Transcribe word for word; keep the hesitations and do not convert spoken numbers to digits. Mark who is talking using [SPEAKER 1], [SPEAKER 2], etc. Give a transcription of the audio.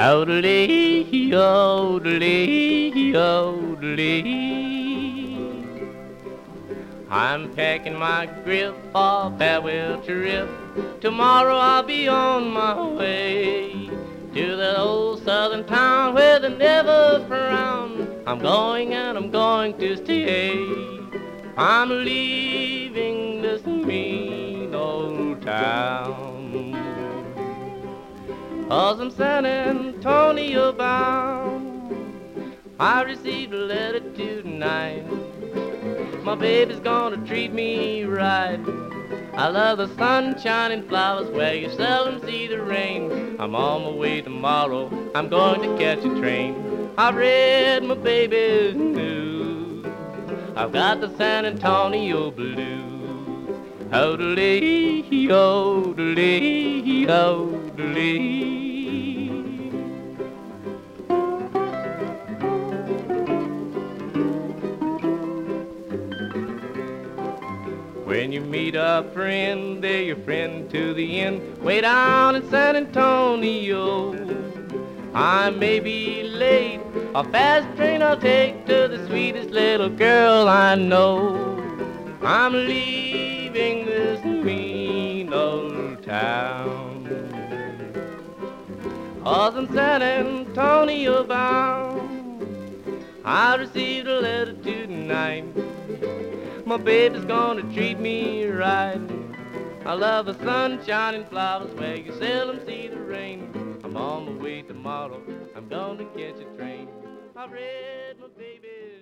[SPEAKER 1] Odelee, odelee, odelee. I'm packing my grip for a farewell trip. Tomorrow I'll be on my way to that old southern town where they never frown. I'm going and I'm going to stay. I'm leaving this mean old town. 'Cause I'm San Antonio bound. I received a letter tonight. My baby's gonna treat me right. I love the sunshine and flowers where you seldom see the rain. I'm on my way tomorrow, I'm going to catch a train. I've read my baby's news. I've got the San Antonio blues. Odelee, odelee, odelee. When you meet a friend, they're your friend to the end. Way down in San Antonio, I may be late. A fast train I'll take to the sweetest little girl I know. I'm leaving this mean old town, 'cause I'm San Antonio bound. I received a letter tonight. My baby's gonna treat me right. I love the sunshine and flowers where you seldom see the rain. I'm on my way tomorrow, I'm gonna catch a train. I read my baby